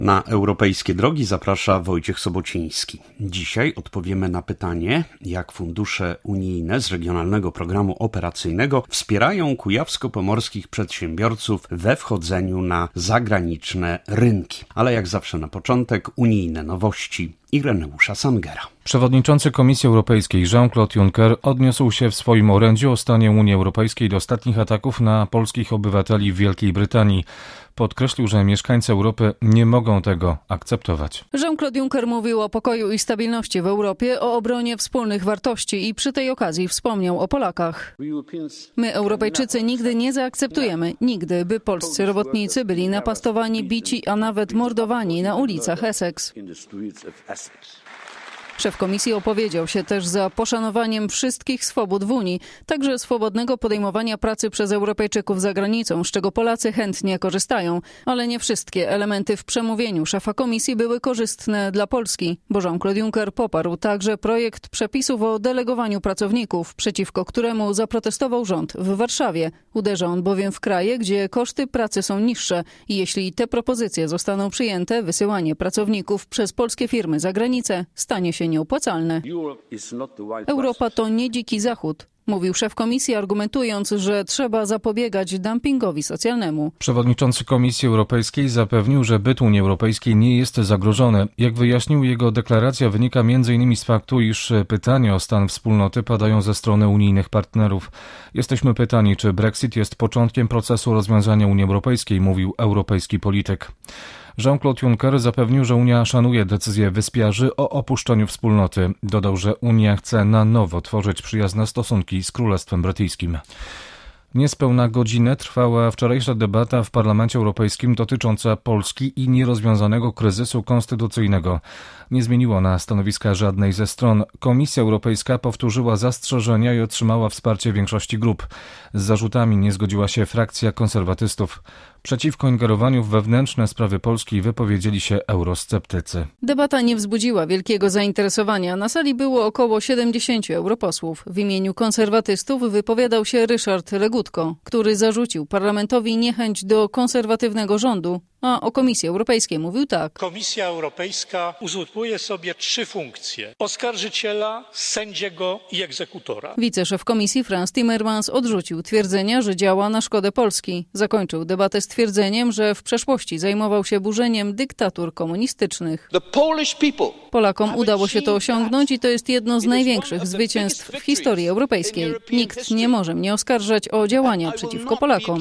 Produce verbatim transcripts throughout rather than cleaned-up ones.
Na europejskie drogi zaprasza Wojciech Sobociński. Dzisiaj odpowiemy na pytanie, jak fundusze unijne z Regionalnego Programu Operacyjnego wspierają kujawsko-pomorskich przedsiębiorców we wchodzeniu na zagraniczne rynki. Ale jak zawsze na początek unijne nowości Ireneusza Sangera. Przewodniczący Komisji Europejskiej Jean-Claude Juncker odniósł się w swoim orędziu o stanie Unii Europejskiej do ostatnich ataków na polskich obywateli w Wielkiej Brytanii. Podkreślił, że mieszkańcy Europy nie mogą tego akceptować. Jean-Claude Juncker mówił o pokoju i stabilności w Europie, o obronie wspólnych wartości i przy tej okazji wspomniał o Polakach. My, Europejczycy, nigdy nie zaakceptujemy, nigdy, by polscy robotnicy byli napastowani, bici, a nawet mordowani na ulicach Essex. Szef Komisji opowiedział się też za poszanowaniem wszystkich swobód w Unii, także swobodnego podejmowania pracy przez Europejczyków za granicą, z czego Polacy chętnie korzystają. Ale nie wszystkie elementy w przemówieniu szefa Komisji były korzystne dla Polski, bo Jean-Claude Juncker poparł także projekt przepisów o delegowaniu pracowników, przeciwko któremu zaprotestował rząd w Warszawie. Uderza on bowiem w kraje, gdzie koszty pracy są niższe i jeśli te propozycje zostaną przyjęte, wysyłanie pracowników przez polskie firmy za granicę stanie się nieopłacalne. Europa to nie dziki zachód, mówił szef Komisji, argumentując, że trzeba zapobiegać dumpingowi socjalnemu. Przewodniczący Komisji Europejskiej zapewnił, że byt Unii Europejskiej nie jest zagrożony. Jak wyjaśnił, jego deklaracja wynika między innymi z faktu, iż pytania o stan wspólnoty padają ze strony unijnych partnerów. Jesteśmy pytani, czy Brexit jest początkiem procesu rozwiązania Unii Europejskiej, mówił europejski polityk. Jean-Claude Juncker zapewnił, że Unia szanuje decyzję wyspiarzy o opuszczeniu wspólnoty. Dodał, że Unia chce na nowo tworzyć przyjazne stosunki z Królestwem Brytyjskim. Niespełna godzinę trwała wczorajsza debata w Parlamencie Europejskim dotycząca Polski i nierozwiązanego kryzysu konstytucyjnego. Nie zmieniło na stanowiska żadnej ze stron. Komisja Europejska powtórzyła zastrzeżenia i otrzymała wsparcie większości grup. Z zarzutami nie zgodziła się frakcja konserwatystów. Przeciwko ingerowaniu w wewnętrzne sprawy Polski wypowiedzieli się eurosceptycy. Debata nie wzbudziła wielkiego zainteresowania. Na sali było około siedemdziesięciu europosłów. W imieniu konserwatystów wypowiadał się Ryszard Legutko, który zarzucił parlamentowi niechęć do konserwatywnego rządu, a o Komisji Europejskiej mówił tak. Komisja Europejska uzurpuje sobie trzy funkcje: oskarżyciela, sędziego i egzekutora. Wiceszef Komisji Frans Timmermans odrzucił twierdzenia, że działa na szkodę Polski. Zakończył debatę stwierdzeniem, że w przeszłości zajmował się burzeniem dyktatur komunistycznych. Polakom udało się to osiągnąć i to jest jedno z największych zwycięstw w historii europejskiej. Nikt nie może mnie oskarżać o działania przeciwko Polakom.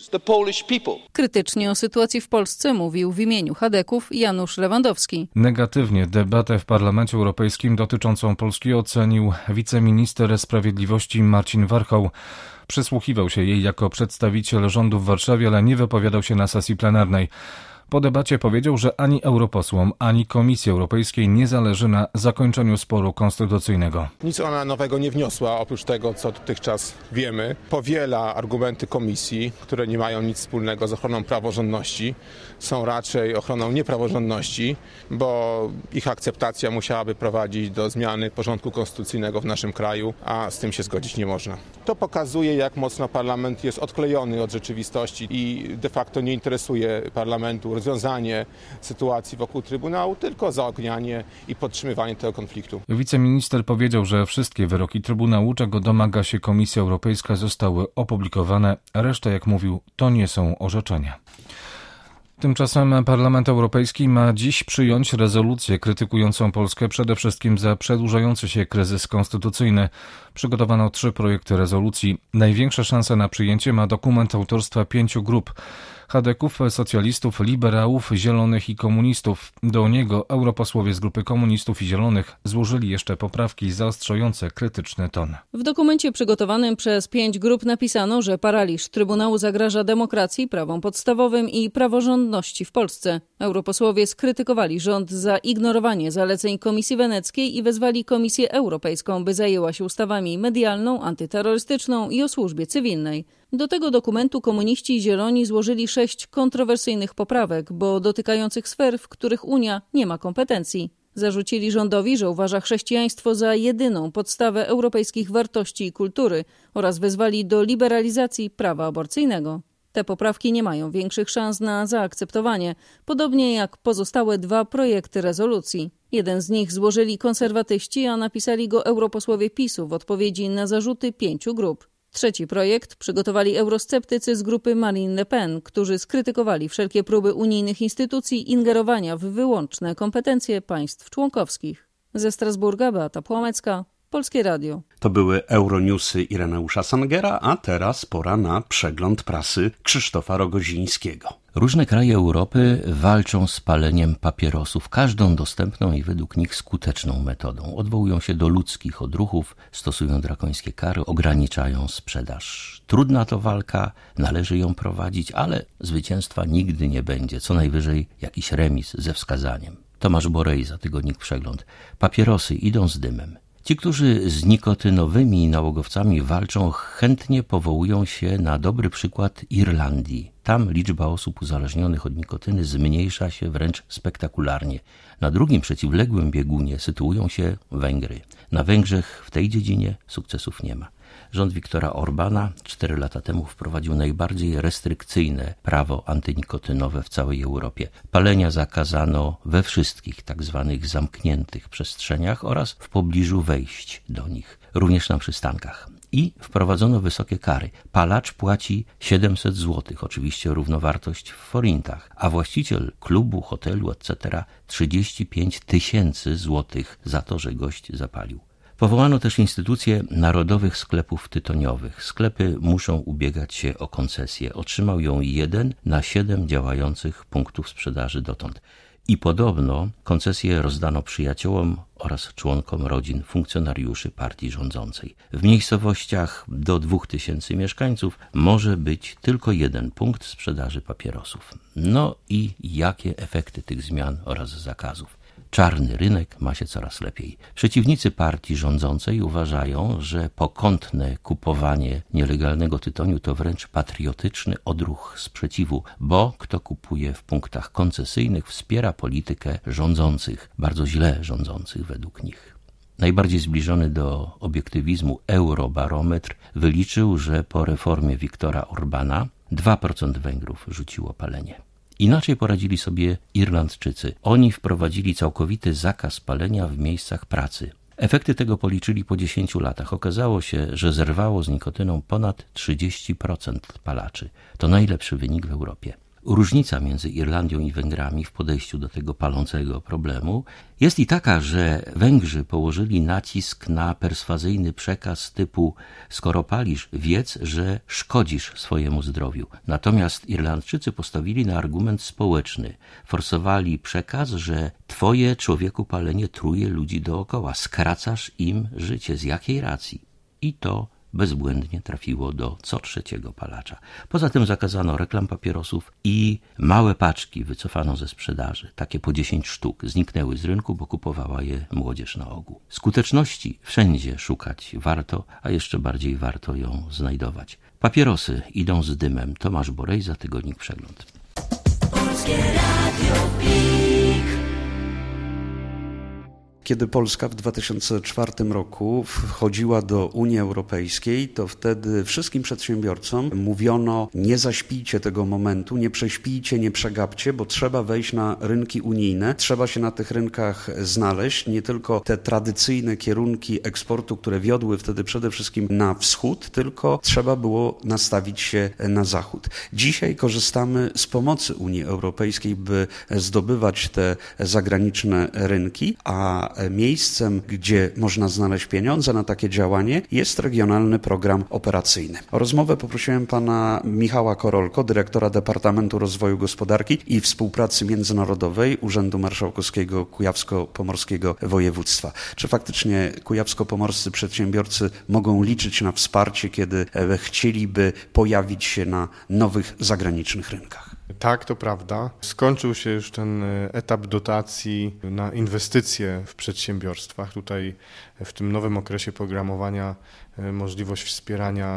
Krytycznie o sytuacji w Polsce mówił w imieniu chadeków Janusz Lewandowski. Negatywnie debatę w Parlamencie Europejskim dotyczącą Polski ocenił wiceminister sprawiedliwości Marcin Warchoł. Przysłuchiwał się jej jako przedstawiciel rządu w Warszawie, ale nie wypowiadał się na sesji plenarnej. Po debacie powiedział, że ani europosłom, ani Komisji Europejskiej nie zależy na zakończeniu sporu konstytucyjnego. Nic ona nowego nie wniosła, oprócz tego, co dotychczas wiemy. Powiela argumenty Komisji, które nie mają nic wspólnego z ochroną praworządności. Są raczej ochroną niepraworządności, bo ich akceptacja musiałaby prowadzić do zmiany porządku konstytucyjnego w naszym kraju, a z tym się zgodzić nie można. To pokazuje, jak mocno parlament jest odklejony od rzeczywistości i de facto nie interesuje parlamentu rozwiązanie sytuacji wokół Trybunału, tylko zaognianie i podtrzymywanie tego konfliktu. Wiceminister powiedział, że wszystkie wyroki Trybunału, czego domaga się Komisja Europejska, zostały opublikowane. Reszta, jak mówił, to nie są orzeczenia. Tymczasem Parlament Europejski ma dziś przyjąć rezolucję krytykującą Polskę przede wszystkim za przedłużający się kryzys konstytucyjny. Przygotowano trzy projekty rezolucji. Największe szanse na przyjęcie ma dokument autorstwa pięciu grup: chadeków, socjalistów, liberałów, zielonych i komunistów. Do niego europosłowie z grupy komunistów i zielonych złożyli jeszcze poprawki zaostrzające krytyczny ton. W dokumencie przygotowanym przez pięć grup napisano, że paraliż Trybunału zagraża demokracji, prawom podstawowym i praworządności w Polsce. Europosłowie skrytykowali rząd za ignorowanie zaleceń Komisji Weneckiej i wezwali Komisję Europejską, by zajęła się ustawami medialną, antyterrorystyczną i o służbie cywilnej. Do tego dokumentu komuniści i zieloni złożyli sześć kontrowersyjnych poprawek, bo dotykających sfer, w których Unia nie ma kompetencji. Zarzucili rządowi, że uważa chrześcijaństwo za jedyną podstawę europejskich wartości i kultury oraz wezwali do liberalizacji prawa aborcyjnego. Te poprawki nie mają większych szans na zaakceptowanie, podobnie jak pozostałe dwa projekty rezolucji. Jeden z nich złożyli konserwatyści, a napisali go europosłowie PiSu w odpowiedzi na zarzuty pięciu grup. Trzeci projekt przygotowali eurosceptycy z grupy Marine Le Pen, którzy skrytykowali wszelkie próby unijnych instytucji ingerowania w wyłączne kompetencje państw członkowskich. Ze Strasburga Beata Płomecka, Polskie Radio. To były Euronewsy Ireneusza Sangera, a teraz pora na przegląd prasy Krzysztofa Rogozińskiego. Różne kraje Europy walczą z paleniem papierosów każdą dostępną i według nich skuteczną metodą. Odwołują się do ludzkich odruchów, stosują drakońskie kary, ograniczają sprzedaż. Trudna to walka, należy ją prowadzić, ale zwycięstwa nigdy nie będzie, co najwyżej jakiś remis ze wskazaniem. Tomasz Borejza, Tygodnik Przegląd. Papierosy idą z dymem. Ci, którzy z nikotynowymi nałogowcami walczą, chętnie powołują się na dobry przykład Irlandii. Tam liczba osób uzależnionych od nikotyny zmniejsza się wręcz spektakularnie. Na drugim przeciwległym biegunie sytuują się Węgry. Na Węgrzech w tej dziedzinie sukcesów nie ma. Rząd Viktora Orbana cztery lata temu wprowadził najbardziej restrykcyjne prawo antynikotynowe w całej Europie. Palenia zakazano we wszystkich tak zwanych zamkniętych przestrzeniach oraz w pobliżu wejść do nich, również na przystankach. I wprowadzono wysokie kary. Palacz płaci siedemset złotych, oczywiście równowartość w forintach, a właściciel klubu, hotelu, et cetera trzydzieści pięć tysięcy złotych za to, że gość zapalił. Powołano też instytucję narodowych sklepów tytoniowych. Sklepy muszą ubiegać się o koncesję. Otrzymał ją jeden na siedem działających punktów sprzedaży dotąd. I podobno koncesję rozdano przyjaciołom oraz członkom rodzin funkcjonariuszy partii rządzącej. W miejscowościach do dwóch tysięcy mieszkańców może być tylko jeden punkt sprzedaży papierosów. No i jakie efekty tych zmian oraz zakazów? Czarny rynek ma się coraz lepiej. Przeciwnicy partii rządzącej uważają, że pokątne kupowanie nielegalnego tytoniu to wręcz patriotyczny odruch sprzeciwu, bo kto kupuje w punktach koncesyjnych, wspiera politykę rządzących, bardzo źle rządzących według nich. Najbardziej zbliżony do obiektywizmu Eurobarometr wyliczył, że po reformie Viktora Orbana dwa procent Węgrów rzuciło palenie. Inaczej poradzili sobie Irlandczycy. Oni wprowadzili całkowity zakaz palenia w miejscach pracy. Efekty tego policzyli po dziesięciu latach. Okazało się, że zerwało z nikotyną ponad trzydzieści procent palaczy. To najlepszy wynik w Europie. Różnica między Irlandią i Węgrami w podejściu do tego palącego problemu jest i taka, że Węgrzy położyli nacisk na perswazyjny przekaz typu skoro palisz, wiedz, że szkodzisz swojemu zdrowiu. Natomiast Irlandczycy postawili na argument społeczny. Forsowali przekaz, że twoje człowieku palenie truje ludzi dookoła. Skracasz im życie. Z jakiej racji? I to bezbłędnie trafiło do co trzeciego palacza. Poza tym zakazano reklam papierosów i małe paczki wycofano ze sprzedaży. Takie po dziesięć sztuk zniknęły z rynku, bo kupowała je młodzież na ogół. Skuteczności wszędzie szukać warto, a jeszcze bardziej warto ją znajdować. Papierosy idą z dymem. Tomasz Borejza, Tygodnik Przegląd. Polskie Radio. Kiedy Polska w dwa tysiące czwartym roku wchodziła do Unii Europejskiej, to wtedy wszystkim przedsiębiorcom mówiono: nie zaśpijcie tego momentu, nie prześpijcie, nie przegapcie, bo trzeba wejść na rynki unijne, trzeba się na tych rynkach znaleźć, nie tylko te tradycyjne kierunki eksportu, które wiodły wtedy przede wszystkim na wschód, tylko trzeba było nastawić się na zachód. Dzisiaj korzystamy z pomocy Unii Europejskiej, by zdobywać te zagraniczne rynki, a miejscem, gdzie można znaleźć pieniądze na takie działanie, jest Regionalny Program Operacyjny. O rozmowę poprosiłem pana Michała Korolko, dyrektora Departamentu Rozwoju Gospodarki i Współpracy Międzynarodowej Urzędu Marszałkowskiego Kujawsko-Pomorskiego Województwa. Czy faktycznie kujawsko-pomorscy przedsiębiorcy mogą liczyć na wsparcie, kiedy chcieliby pojawić się na nowych zagranicznych rynkach? Tak, to prawda. Skończył się już ten etap dotacji na inwestycje w przedsiębiorstwach. Tutaj w tym nowym okresie programowania możliwość wspierania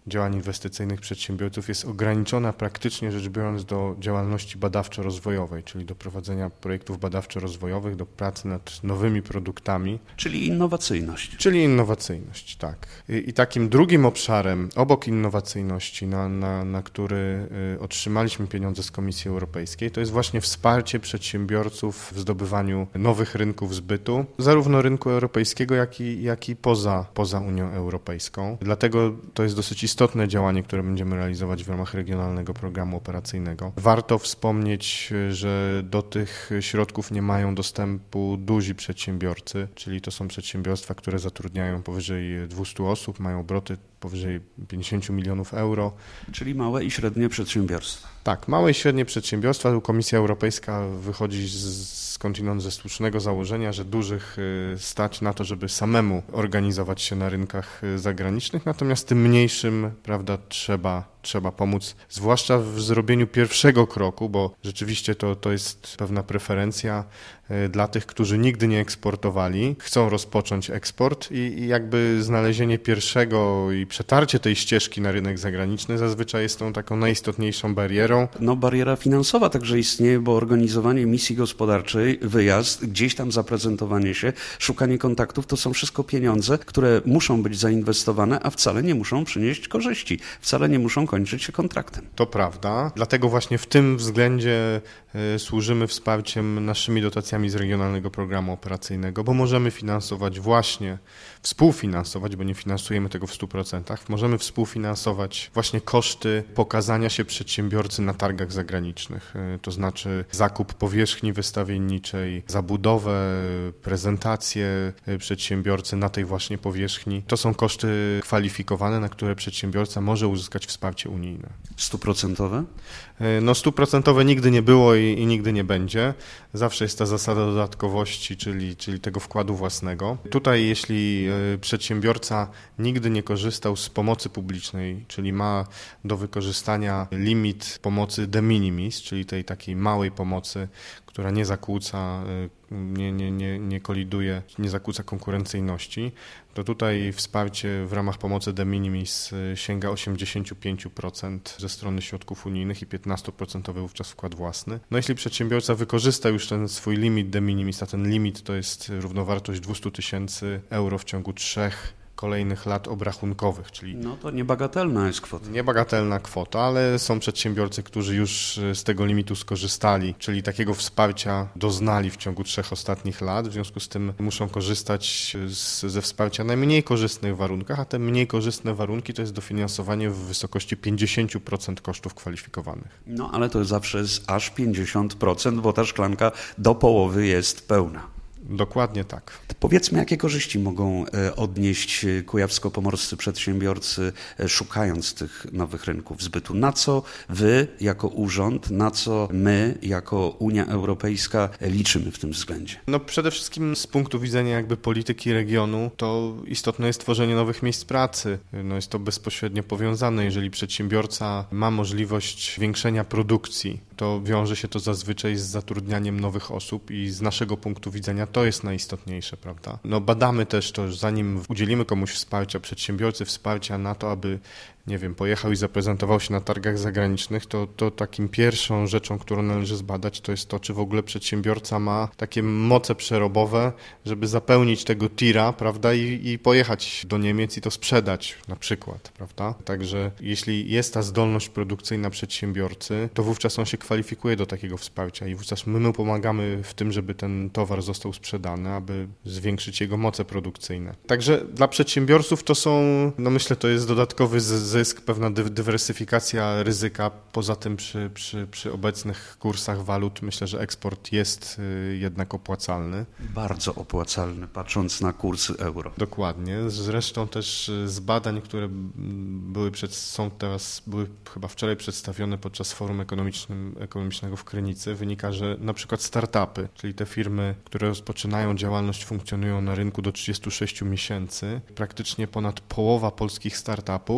działań inwestycyjnych przedsiębiorców jest ograniczona praktycznie rzecz biorąc do działalności badawczo-rozwojowej, czyli do prowadzenia projektów badawczo-rozwojowych, do pracy nad nowymi produktami. Czyli innowacyjność. Czyli innowacyjność, tak. I, i takim drugim obszarem, obok innowacyjności, na, na, na który otrzymaliśmy pieniądze z Komisji Europejskiej, to jest właśnie wsparcie przedsiębiorców w zdobywaniu nowych rynków zbytu, zarówno rynku europejskiego, jak i, jak i poza, poza Unią Europejską. Dlatego to jest dosyć istotne działanie, które będziemy realizować w ramach Regionalnego Programu Operacyjnego. Warto wspomnieć, że do tych środków nie mają dostępu duzi przedsiębiorcy, czyli to są przedsiębiorstwa, które zatrudniają powyżej dwieście osób, mają obroty powyżej pięćdziesiąt milionów euro. Czyli małe i średnie przedsiębiorstwa. Tak, małe i średnie przedsiębiorstwa. Komisja Europejska wychodzi z skądinąd ze słusznego założenia, że dużych stać na to, żeby samemu organizować się na rynkach zagranicznych, natomiast tym mniejszym, prawda, trzeba trzeba pomóc, zwłaszcza w zrobieniu pierwszego kroku, bo rzeczywiście to, to jest pewna preferencja dla tych, którzy nigdy nie eksportowali, chcą rozpocząć eksport i, i jakby znalezienie pierwszego i przetarcie tej ścieżki na rynek zagraniczny zazwyczaj jest tą taką najistotniejszą barierą. No bariera finansowa także istnieje, bo organizowanie misji gospodarczej, wyjazd, gdzieś tam zaprezentowanie się, szukanie kontaktów, to są wszystko pieniądze, które muszą być zainwestowane, a wcale nie muszą przynieść korzyści, wcale nie muszą kończyć się kontraktem. To prawda, dlatego właśnie w tym względzie y, służymy wsparciem naszymi dotacjami z Regionalnego Programu Operacyjnego, bo możemy finansować właśnie, współfinansować, bo nie finansujemy tego w stu procentach, możemy współfinansować właśnie koszty pokazania się przedsiębiorcy na targach zagranicznych, y, to znaczy zakup powierzchni wystawienniczej, zabudowę, prezentację przedsiębiorcy na tej właśnie powierzchni. To są koszty kwalifikowane, na które przedsiębiorca może uzyskać wsparcie unijne. Stuprocentowe? No stuprocentowe nigdy nie było i, i nigdy nie będzie. Zawsze jest ta zasada dodatkowości, czyli, czyli tego wkładu własnego. Tutaj jeśli przedsiębiorca nigdy nie korzystał z pomocy publicznej, czyli ma do wykorzystania limit pomocy de minimis, czyli tej takiej małej pomocy, która nie zakłóca, nie, nie, nie, nie koliduje, nie zakłóca konkurencyjności, to tutaj wsparcie w ramach pomocy de minimis sięga osiemdziesiąt pięć procent ze strony środków unijnych i piętnaście procent wówczas wkład własny. No jeśli przedsiębiorca wykorzysta już ten swój limit de minimis, a ten limit to jest równowartość dwieście tysięcy euro w ciągu trzech kolejnych lat obrachunkowych, czyli... No to niebagatelna jest kwota. Niebagatelna kwota, ale są przedsiębiorcy, którzy już z tego limitu skorzystali, czyli takiego wsparcia doznali w ciągu trzech ostatnich lat, w związku z tym muszą korzystać z, ze wsparcia na mniej korzystnych warunkach, a te mniej korzystne warunki to jest dofinansowanie w wysokości pięćdziesiąt procent kosztów kwalifikowanych. No ale to zawsze jest aż pięćdziesiąt procent, bo ta szklanka do połowy jest pełna. Dokładnie tak. Powiedzmy, jakie korzyści mogą odnieść kujawsko-pomorscy przedsiębiorcy, szukając tych nowych rynków zbytu? Na co wy jako urząd, na co my jako Unia Europejska liczymy w tym względzie? No przede wszystkim z punktu widzenia jakby polityki regionu to istotne jest tworzenie nowych miejsc pracy. No jest to bezpośrednio powiązane. Jeżeli przedsiębiorca ma możliwość zwiększenia produkcji, to wiąże się to zazwyczaj z zatrudnianiem nowych osób i z naszego punktu widzenia to jest najistotniejsze, prawda? No badamy też to, że zanim udzielimy komuś wsparcia, przedsiębiorcy wsparcia na to, aby nie wiem, pojechał i zaprezentował się na targach zagranicznych, to, to takim pierwszą rzeczą, którą należy zbadać, to jest to, czy w ogóle przedsiębiorca ma takie moce przerobowe, żeby zapełnić tego tira, prawda, i, i pojechać do Niemiec i to sprzedać na przykład, prawda? Także jeśli jest ta zdolność produkcyjna przedsiębiorcy, to wówczas on się kwalifikuje do takiego wsparcia i wówczas my mu pomagamy w tym, żeby ten towar został sprzedany, aby zwiększyć jego moce produkcyjne. Także dla przedsiębiorców to są, no myślę, to jest dodatkowy z zysk, pewna dy- dywersyfikacja ryzyka. Poza tym przy, przy, przy obecnych kursach walut myślę, że eksport jest y, jednak opłacalny. Bardzo opłacalny, patrząc na kursy euro. Dokładnie. Zresztą też z badań, które były przed, są teraz, były chyba wczoraj przedstawione podczas forum ekonomicznym, ekonomicznego w Krynicy, wynika, że na przykład startupy, czyli te firmy, które rozpoczynają działalność, funkcjonują na rynku do trzydziestu sześciu miesięcy, praktycznie ponad połowa polskich startupów rozpoczyna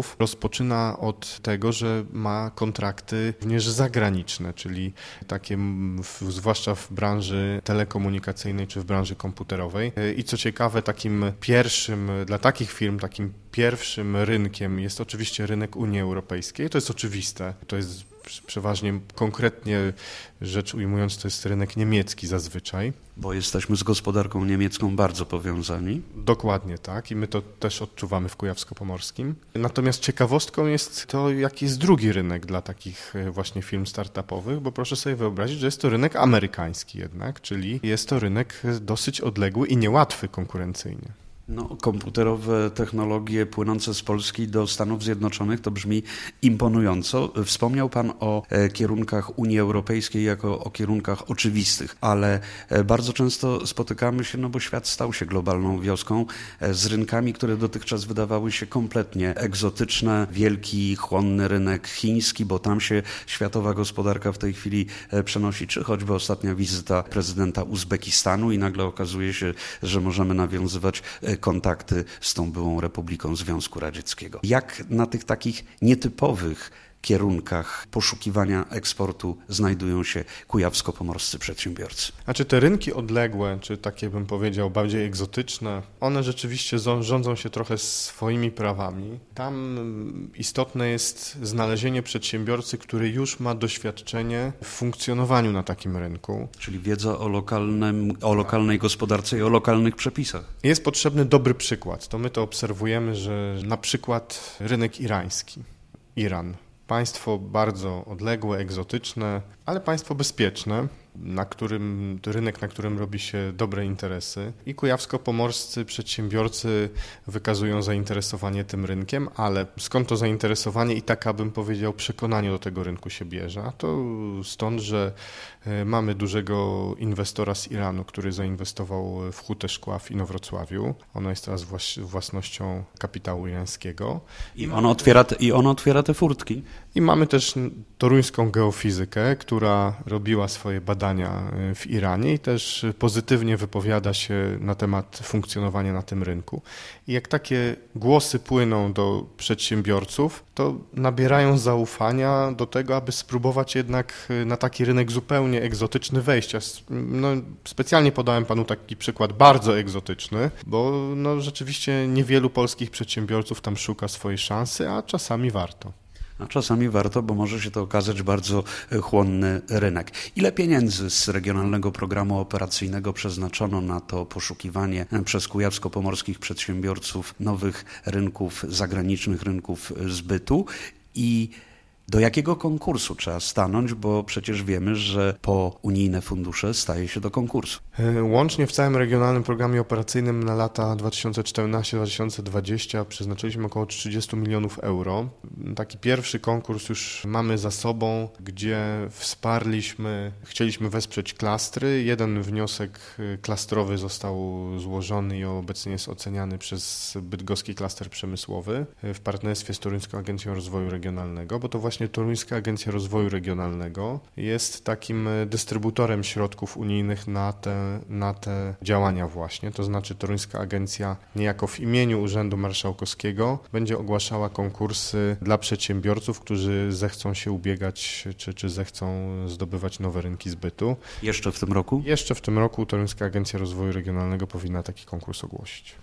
rozpoczyna od tego, że ma kontrakty również zagraniczne, czyli takie w, zwłaszcza w branży telekomunikacyjnej czy w branży komputerowej. I co ciekawe, takim pierwszym, dla takich firm, takim pierwszym rynkiem jest oczywiście rynek Unii Europejskiej. To jest oczywiste. To jest przeważnie, konkretnie rzecz ujmując, to jest rynek niemiecki zazwyczaj. Bo jesteśmy z gospodarką niemiecką bardzo powiązani. Dokładnie tak i my to też odczuwamy w Kujawsko-Pomorskim. Natomiast ciekawostką jest to, jaki jest drugi rynek dla takich właśnie firm startupowych, bo proszę sobie wyobrazić, że jest to rynek amerykański jednak, czyli jest to rynek dosyć odległy i niełatwy konkurencyjnie. No, komputerowe technologie płynące z Polski do Stanów Zjednoczonych to brzmi imponująco. Wspomniał Pan o e, kierunkach Unii Europejskiej jako o kierunkach oczywistych, ale e, bardzo często spotykamy się, no bo świat stał się globalną wioską, e, z rynkami, które dotychczas wydawały się kompletnie egzotyczne. Wielki, chłonny rynek chiński, bo tam się światowa gospodarka w tej chwili e, przenosi, czy choćby ostatnia wizyta prezydenta Uzbekistanu i nagle okazuje się, że możemy nawiązywać e, kontakty z tą byłą Republiką Związku Radzieckiego. Jak na tych takich nietypowych kierunkach poszukiwania eksportu znajdują się kujawsko-pomorscy przedsiębiorcy? Znaczy te rynki odległe, czy takie bym powiedział bardziej egzotyczne, one rzeczywiście rządzą się trochę swoimi prawami. Tam istotne jest znalezienie przedsiębiorcy, który już ma doświadczenie w funkcjonowaniu na takim rynku. Czyli wiedza o, lokalnym, o lokalnej gospodarce i o lokalnych przepisach. Jest potrzebny dobry przykład. To my to obserwujemy, że na przykład rynek irański, Iran. Państwo bardzo odległe, egzotyczne, ale państwo bezpieczne, na którym, rynek, na którym robi się dobre interesy. I kujawsko-pomorscy przedsiębiorcy wykazują zainteresowanie tym rynkiem, ale skąd to zainteresowanie i taka, bym powiedział, przekonanie do tego rynku się bierze? A to stąd, że mamy dużego inwestora z Iranu, który zainwestował w hutę szkła w Inowrocławiu. Ono jest teraz własnością kapitału irańskiego. I on otwiera te, i on otwiera te furtki. I mamy też toruńską geofizykę, która robiła swoje badania w Iranie i też pozytywnie wypowiada się na temat funkcjonowania na tym rynku. I jak takie głosy płyną do przedsiębiorców, to nabierają zaufania do tego, aby spróbować jednak na taki rynek zupełnie egzotyczny wejść. Ja no, specjalnie podałem Panu taki przykład bardzo egzotyczny, bo no, rzeczywiście niewielu polskich przedsiębiorców tam szuka swojej szansy, a czasami warto. A czasami warto, bo może się to okazać bardzo chłonny rynek. Ile pieniędzy z Regionalnego Programu Operacyjnego przeznaczono na to poszukiwanie przez kujawsko-pomorskich przedsiębiorców nowych rynków, zagranicznych rynków zbytu i do jakiego konkursu trzeba stanąć, bo przecież wiemy, że po unijne fundusze staje się do konkursu. Łącznie w całym Regionalnym Programie Operacyjnym na lata dwa tysiące czternaście do dwa tysiące dwudziestego przeznaczyliśmy około trzydzieści milionów euro. Taki pierwszy konkurs już mamy za sobą, gdzie wsparliśmy, chcieliśmy wesprzeć klastry. Jeden wniosek klastrowy został złożony i obecnie jest oceniany przez bydgoski klaster przemysłowy w partnerstwie z Toruńską Agencją Rozwoju Regionalnego, bo to właśnie Właśnie Toruńska Agencja Rozwoju Regionalnego jest takim dystrybutorem środków unijnych na te, na te działania właśnie. To znaczy Toruńska Agencja niejako w imieniu Urzędu Marszałkowskiego będzie ogłaszała konkursy dla przedsiębiorców, którzy zechcą się ubiegać czy, czy zechcą zdobywać nowe rynki zbytu. Jeszcze w tym roku? Jeszcze w tym roku Toruńska Agencja Rozwoju Regionalnego powinna taki konkurs ogłosić.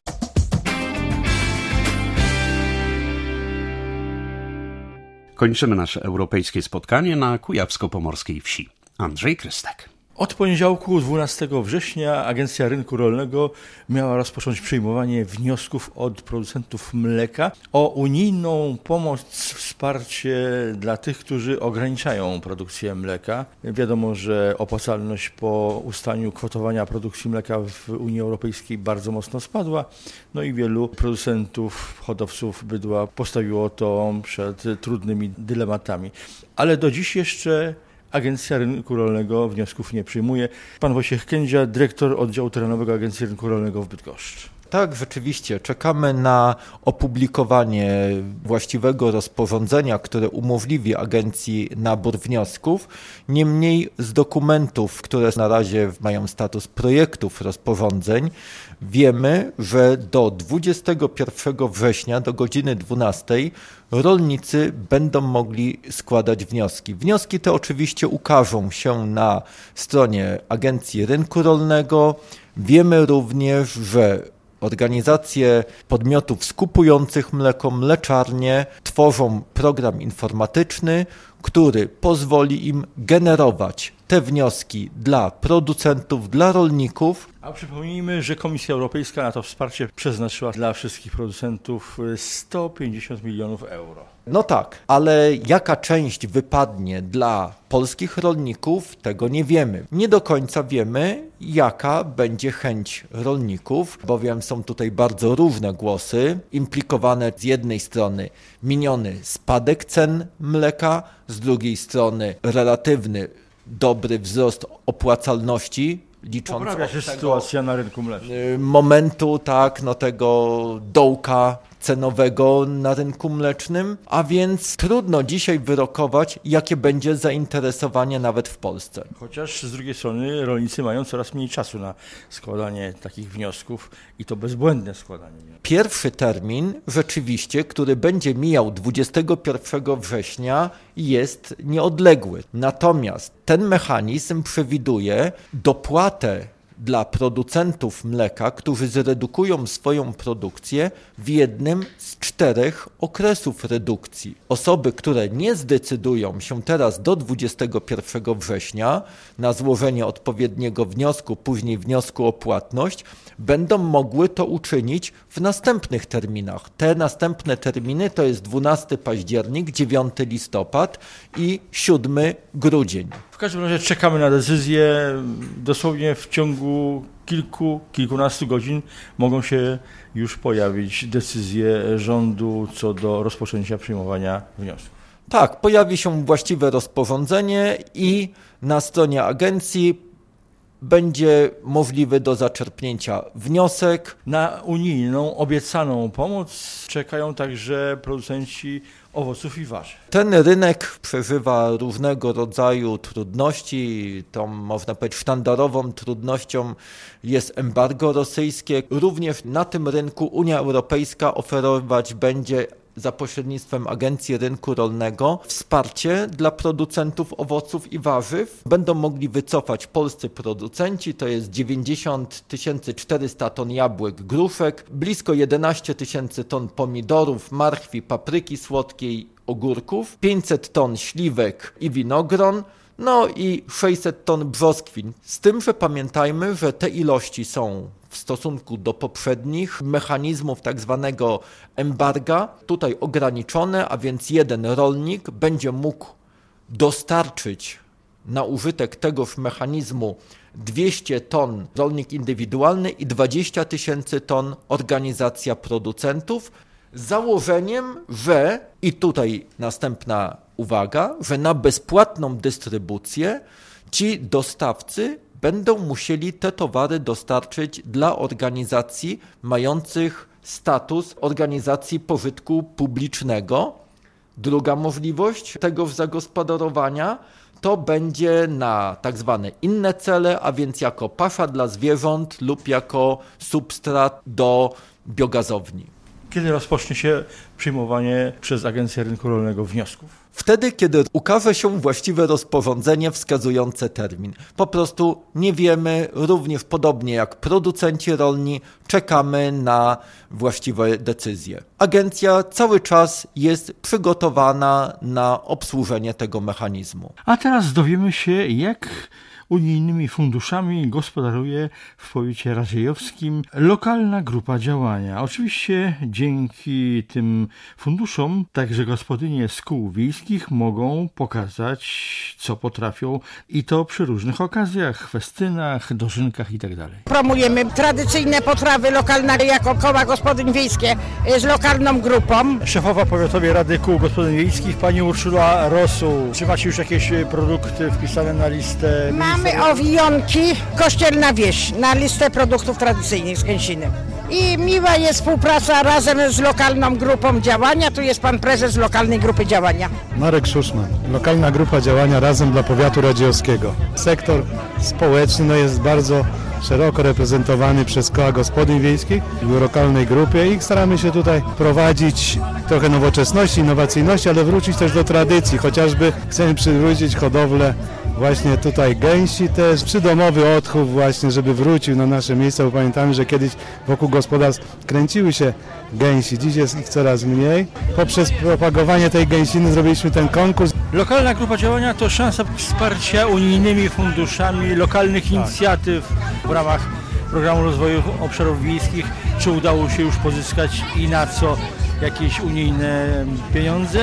Kończymy nasze europejskie spotkanie na kujawsko-pomorskiej wsi. Andrzej Krystek. Od poniedziałku, dwunastego września, Agencja Rynku Rolnego miała rozpocząć przyjmowanie wniosków od producentów mleka o unijną pomoc, wsparcie dla tych, którzy ograniczają produkcję mleka. Wiadomo, że opłacalność po ustaniu kwotowania produkcji mleka w Unii Europejskiej bardzo mocno spadła, no i wielu producentów, hodowców bydła postawiło to przed trudnymi dylematami. Ale do dziś jeszcze Agencja Rynku Rolnego wniosków nie przyjmuje. Pan Wojciech Kędzia, dyrektor oddziału terenowego Agencji Rynku Rolnego w Bydgoszczy. Tak, rzeczywiście. Czekamy na opublikowanie właściwego rozporządzenia, które umożliwi agencji nabór wniosków. Niemniej z dokumentów, które na razie mają status projektów rozporządzeń, wiemy, że do dwudziestego pierwszego września do godziny dwunastej rolnicy będą mogli składać wnioski. Wnioski te oczywiście ukażą się na stronie Agencji Rynku Rolnego. Wiemy również, że organizacje podmiotów skupujących mleko, mleczarnie tworzą program informatyczny, który pozwoli im generować te wnioski dla producentów, dla rolników. A przypomnijmy, że Komisja Europejska na to wsparcie przeznaczyła dla wszystkich producentów sto pięćdziesiąt milionów euro. No tak, ale jaka część wypadnie dla polskich rolników, tego nie wiemy. Nie do końca wiemy, jaka będzie chęć rolników, bowiem są tutaj bardzo różne głosy, implikowane z jednej strony miniony spadek cen mleka, z drugiej strony relatywny dobry wzrost opłacalności, licząc Poprawia się od tego sytuacja na rynku mlecznym. momentu, tak, no tego dołka cenowego na rynku mlecznym, a więc trudno dzisiaj wyrokować, jakie będzie zainteresowanie nawet w Polsce. Chociaż z drugiej strony rolnicy mają coraz mniej czasu na składanie takich wniosków i to bezbłędne składanie. Pierwszy termin rzeczywiście, który będzie mijał dwudziestego pierwszego września, jest nieodległy. Natomiast ten mechanizm przewiduje dopłatę dla producentów mleka, którzy zredukują swoją produkcję w jednym z czterech okresów redukcji. Osoby, które nie zdecydują się teraz do dwudziestego pierwszego września na złożenie odpowiedniego wniosku, później wniosku o płatność, będą mogły to uczynić w następnych terminach. Te następne terminy to jest dwunastego października, dziewiątego listopada i siódmego grudnia. W każdym razie czekamy na decyzję. Dosłownie w ciągu kilku, kilkunastu godzin mogą się już pojawić decyzje rządu co do rozpoczęcia przyjmowania wniosków. Tak, pojawi się właściwe rozporządzenie i na stronie agencji będzie możliwy do zaczerpnięcia wniosek. Na unijną obiecaną pomoc czekają także producenci owoców i warzyw. Ten rynek przeżywa różnego rodzaju trudności. Tą, można powiedzieć, sztandarową trudnością jest embargo rosyjskie. Również na tym rynku Unia Europejska oferować będzie za pośrednictwem Agencji Rynku Rolnego wsparcie dla producentów owoców i warzyw. Będą mogli wycofać polscy producenci, to jest dziewięćdziesiąt tysięcy czterysta ton jabłek, gruszek, blisko jedenaście tysięcy ton pomidorów, marchwi, papryki słodkiej, ogórków, pięćset ton śliwek i winogron, no i sześćset ton brzoskwin. Z tym, że pamiętajmy, że te ilości są w stosunku do poprzednich mechanizmów tak zwanego embarga tutaj ograniczone, a więc jeden rolnik będzie mógł dostarczyć na użytek tegoż mechanizmu dwieście ton rolnik indywidualny i dwadzieścia tysięcy ton organizacja producentów, z założeniem, że, i tutaj następna uwaga, że na bezpłatną dystrybucję ci dostawcy będą musieli te towary dostarczyć dla organizacji mających status organizacji pożytku publicznego. Druga możliwość tego zagospodarowania to będzie na tak zwane inne cele, a więc jako pasza dla zwierząt lub jako substrat do biogazowni. Kiedy rozpocznie się przyjmowanie przez Agencję Rynku Rolnego wniosków? Wtedy, kiedy ukaże się właściwe rozporządzenie wskazujące termin. Po prostu nie wiemy, również podobnie jak producenci rolni, czekamy na właściwe decyzje. Agencja cały czas jest przygotowana na obsłużenie tego mechanizmu. A teraz dowiemy się, jak unijnymi funduszami gospodaruje w powiecie radziejowskim lokalna grupa działania. Oczywiście dzięki tym funduszom także gospodynie z kół wiejskich mogą pokazać, co potrafią i to przy różnych okazjach, festynach, dożynkach itd. Promujemy tradycyjne potrawy lokalne jako koła gospodyń wiejskie z lokalną grupą. Szefowa Powiatowej Rady Kół Gospodyń Wiejskich, pani Urszula Rosu. Czy macie już jakieś produkty wpisane na listę? Mamy Mamy owionki, kościelna wieś na listę produktów tradycyjnych z Gęsiny. I miła jest współpraca razem z lokalną grupą działania. Tu jest pan prezes lokalnej grupy działania. Marek Szuszman, lokalna grupa działania Razem dla Powiatu Radziejowskiego. Sektor społeczny no, jest bardzo szeroko reprezentowany przez koła gospodyń wiejskich w lokalnej grupie i staramy się tutaj prowadzić trochę nowoczesności, innowacyjności, ale wrócić też do tradycji. Chociażby chcemy przywrócić hodowlę właśnie tutaj gęsi też, przydomowy odchów właśnie, żeby wrócił na nasze miejsca, bo pamiętamy, że kiedyś wokół gospodarstw kręciły się gęsi, dziś jest ich coraz mniej. Poprzez propagowanie tej gęsiny zrobiliśmy ten konkurs. Lokalna grupa działania to szansa wsparcia unijnymi funduszami lokalnych tak. inicjatyw w ramach Programu Rozwoju Obszarów Wiejskich. Czy udało się już pozyskać i na co jakieś unijne pieniądze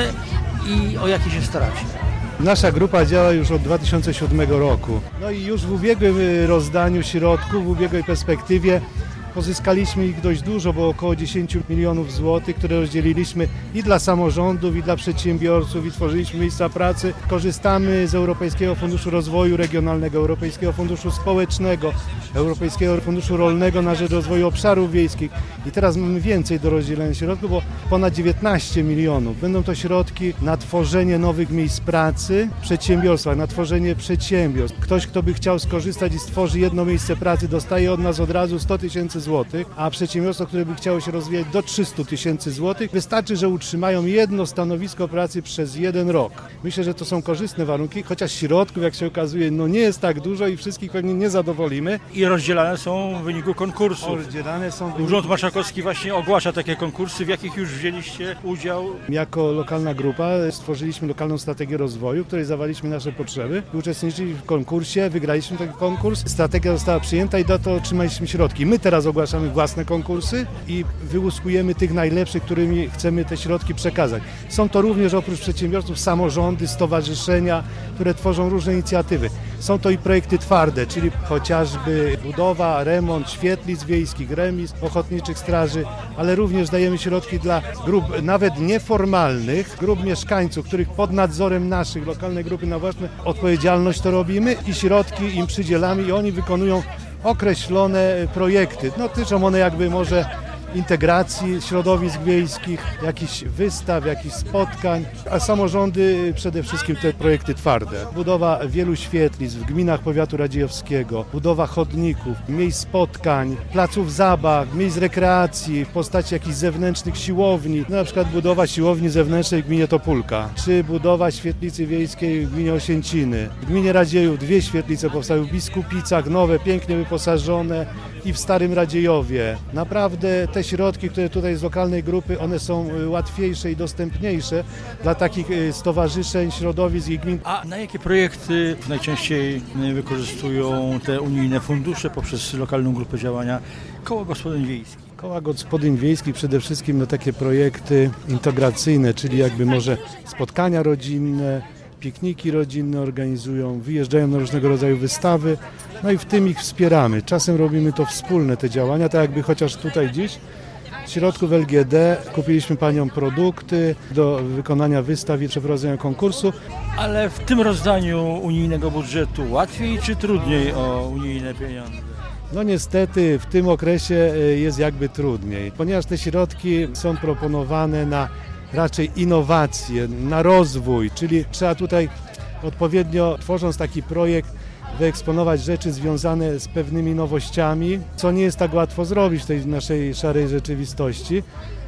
i o jakie się staracie? Nasza grupa działa już od dwa tysiące siódmego roku. No i już w ubiegłym rozdaniu środków, w ubiegłej perspektywie pozyskaliśmy ich dość dużo, bo około dziesięć milionów złotych, które rozdzieliliśmy i dla samorządów, i dla przedsiębiorców, i tworzyliśmy miejsca pracy. Korzystamy z Europejskiego Funduszu Rozwoju Regionalnego, Europejskiego Funduszu Społecznego, Europejskiego Funduszu Rolnego na rzecz Rozwoju Obszarów Wiejskich. I teraz mamy więcej do rozdzielenia środków, bo ponad dziewiętnaście milionów. Będą to środki na tworzenie nowych miejsc pracy w przedsiębiorstwach, na tworzenie przedsiębiorstw. Ktoś, kto by chciał skorzystać i stworzy jedno miejsce pracy, dostaje od nas od razu sto tysięcy złotych, a przedsiębiorstwo, które by chciało się rozwijać do trzysta tysięcy złotych, wystarczy, że utrzymają jedno stanowisko pracy przez jeden rok. Myślę, że to są korzystne warunki, chociaż środków, jak się okazuje, no nie jest tak dużo i wszystkich pewnie nie zadowolimy. I rozdzielane są w wyniku konkursów. Rozdzielane są w wyniku... Urząd Marszałkowski właśnie ogłasza takie konkursy, w jakich już wzięliście udział. Jako lokalna grupa stworzyliśmy lokalną strategię rozwoju, w której zawaliśmy nasze potrzeby. Uczestniczyliśmy w konkursie, wygraliśmy ten konkurs, strategia została przyjęta i do tego otrzymaliśmy środki. My teraz ogłaszamy własne konkursy i wyłuskujemy tych najlepszych, którymi chcemy te środki przekazać. Są to również oprócz przedsiębiorców samorządy, stowarzyszenia, które tworzą różne inicjatywy. Są to i projekty twarde, czyli chociażby budowa, remont świetlic wiejskich, remiz, ochotniczych straży, ale również dajemy środki dla grup nawet nieformalnych, grup mieszkańców, których pod nadzorem naszych, lokalnej grupy na własną odpowiedzialność to robimy i środki im przydzielamy i oni wykonują określone projekty. No, dotyczą one jakby może integracji środowisk wiejskich, jakichś wystaw, jakichś spotkań, a samorządy przede wszystkim te projekty twarde. Budowa wielu świetlic w gminach powiatu radziejowskiego, budowa chodników, miejsc spotkań, placów zabaw, miejsc rekreacji w postaci jakichś zewnętrznych siłowni, no, na przykład budowa siłowni zewnętrznej w gminie Topólka, czy budowa świetlicy wiejskiej w gminie Osięciny. W gminie Radziejów dwie świetlice powstały w Biskupicach, nowe, pięknie wyposażone i w Starym Radziejowie. Naprawdę te środki, które tutaj z lokalnej grupy, one są łatwiejsze i dostępniejsze dla takich stowarzyszeń, środowisk i gmin. A na jakie projekty najczęściej wykorzystują te unijne fundusze poprzez lokalną grupę działania koła gospodyń wiejskich? Koła gospodyń wiejskich przede wszystkim no, takie projekty integracyjne, czyli jakby może spotkania rodzinne, pikniki rodzinne organizują, wyjeżdżają na różnego rodzaju wystawy, no i w tym ich wspieramy. Czasem robimy to wspólne, te działania, tak jakby chociaż tutaj dziś z środków L G D kupiliśmy paniom produkty do wykonania wystaw i przeprowadzenia konkursu. Ale w tym rozdaniu unijnego budżetu łatwiej czy trudniej o unijne pieniądze? No niestety w tym okresie jest jakby trudniej, ponieważ te środki są proponowane na raczej innowacje, na rozwój, czyli trzeba tutaj odpowiednio, tworząc taki projekt, wyeksponować rzeczy związane z pewnymi nowościami, co nie jest tak łatwo zrobić w tej naszej szarej rzeczywistości.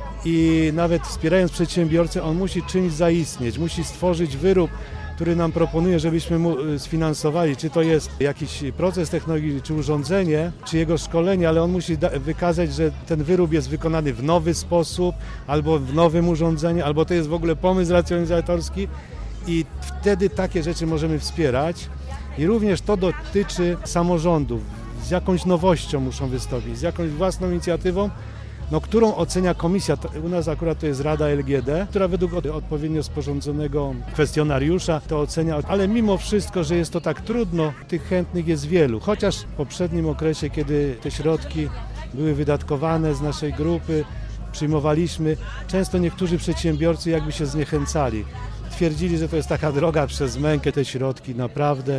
I nawet wspierając przedsiębiorcę, on musi czymś zaistnieć, musi stworzyć wyrób, który nam proponuje, żebyśmy mu sfinansowali, czy to jest jakiś proces technologiczny, czy urządzenie, czy jego szkolenie, ale on musi wykazać, że ten wyrób jest wykonany w nowy sposób, albo w nowym urządzeniu, albo to jest w ogóle pomysł racjonalizatorski i wtedy takie rzeczy możemy wspierać. I również to dotyczy samorządów. Z jakąś nowością muszą wystąpić, z jakąś własną inicjatywą, no, którą ocenia komisja. U nas akurat to jest Rada L G D, która według odpowiednio sporządzonego kwestionariusza to ocenia, ale mimo wszystko, że jest to tak trudno, tych chętnych jest wielu. Chociaż w poprzednim okresie, kiedy te środki były wydatkowane z naszej grupy, przyjmowaliśmy, często niektórzy przedsiębiorcy jakby się zniechęcali. Twierdzili, że to jest taka droga przez mękę, te środki naprawdę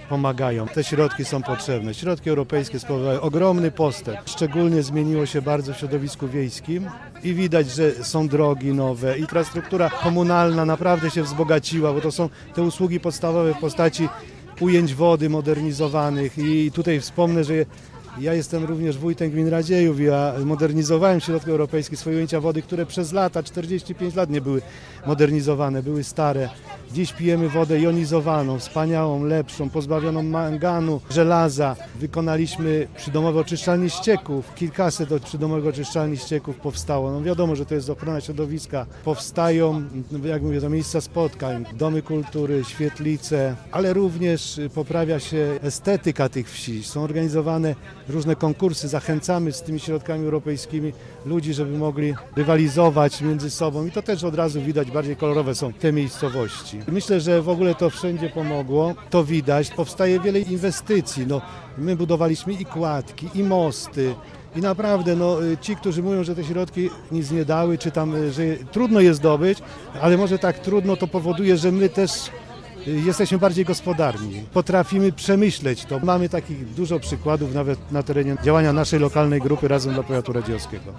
pomagają. Te środki są potrzebne. Środki europejskie spowodowały ogromny postęp. Szczególnie zmieniło się bardzo w środowisku wiejskim i widać, że są drogi nowe. Infrastruktura komunalna naprawdę się wzbogaciła, bo to są te usługi podstawowe w postaci ujęć wody modernizowanych i tutaj wspomnę, że ja jestem również wójtem gminy Radziejów i ja modernizowałem środki europejskie, swoje ujęcia wody, które przez lata, czterdzieści pięć lat nie były modernizowane, były stare. Dziś pijemy wodę jonizowaną, wspaniałą, lepszą, pozbawioną manganu, żelaza. Wykonaliśmy przydomowe oczyszczalnie ścieków. Kilkaset przydomowych oczyszczalni ścieków powstało. No wiadomo, że to jest ochrona środowiska. Powstają, jak mówię, to miejsca spotkań, domy kultury, świetlice, ale również poprawia się estetyka tych wsi. Są organizowane różne konkursy. Zachęcamy z tymi środkami europejskimi ludzi, żeby mogli rywalizować między sobą i to też od razu widać, bardziej kolorowe są te miejscowości. Myślę, że w ogóle to wszędzie pomogło, to widać, powstaje wiele inwestycji. No, my budowaliśmy i kładki, i mosty i naprawdę no, ci, którzy mówią, że te środki nic nie dały, czy tam, że trudno je zdobyć, ale może tak trudno to powoduje, że my też jesteśmy bardziej gospodarni, potrafimy przemyśleć to. Mamy takich dużo przykładów nawet na terenie działania naszej lokalnej grupy Razem dla Powiatu Radziejowskiego.